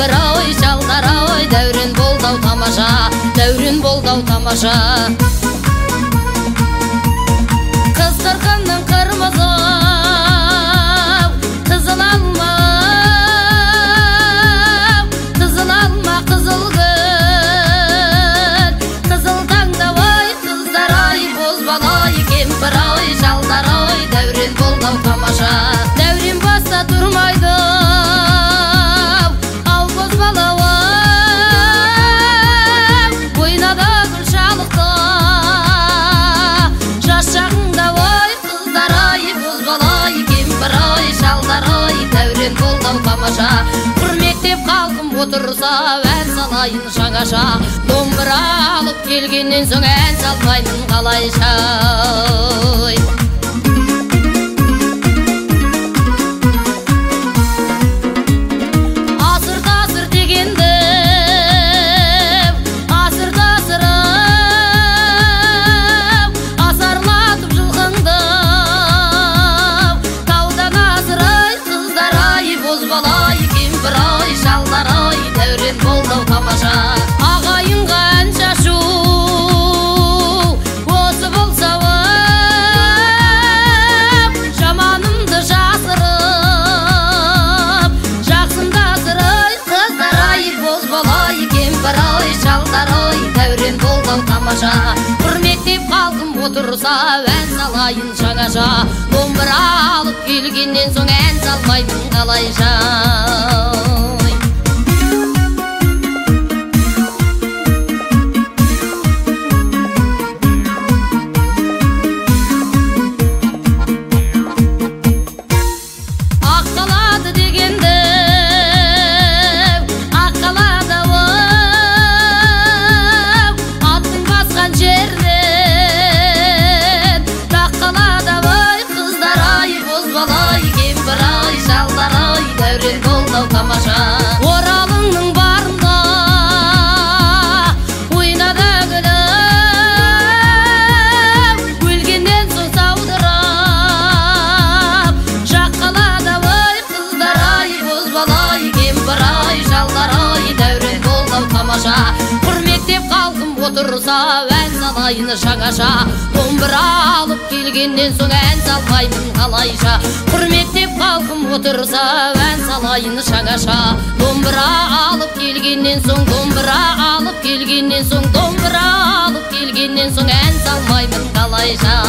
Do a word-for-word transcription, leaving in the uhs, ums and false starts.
кемпір-ай, шалдар-ай, дәурен болды-ау тамаша, дәурен болды-ау тамаша. Қыз қырқынның қырмызы, қызыл алма, қызыл алма, қызыл гүл, қызыл таңдау-ай, қыздар-ай, бозбала-ай, кемпір-ай, шалдар-ай, дәурен болды-ау тамаша. Дәурен баста тұрмайды, ал бозбала-ай, ойнада гүл шалықта, жас шағыңда-ай, қыздар-ай, бозбала-ай, кемпір-ай, шалдар-ай, дәурен болды-ау тамаша. Құрметтеп қалқым отырса, ән салайын жаңаша, домбыра алып келгеннен соң ән салмаймын қалайша. Ағайынға ән шашу осы болса, жаманымды жасырып, жақсымды асырай, қыздар-ай, бозбала-ай, кемпір-ай, шалдар-ай, дәурен болды-ау тамаша. Құрметтеп қалқым отырса, ән салайын жаңаша, домбыра алып келгеннен соң ән салмаймын қалайша. Оралыңның барында ойнада гүлім, өлгеннен соң саудырап жаққалады-ай, қыздар-ай, бозбала-ай, кемпір-ай, шалдар-ай, дәурен болды-ау тамаша. Құрметтеп қалқым отырса, ән салайын жаңаша, домбыра алып келгеннен соң ән салмаймын қалайша. Құрметтеп қалқым отырса, ән салайын жаңаша, домбыра алып келгеннен соң, домбыра алып келгеннен соң, домбыра алып келгеннен соң ән салмаймын қалайша.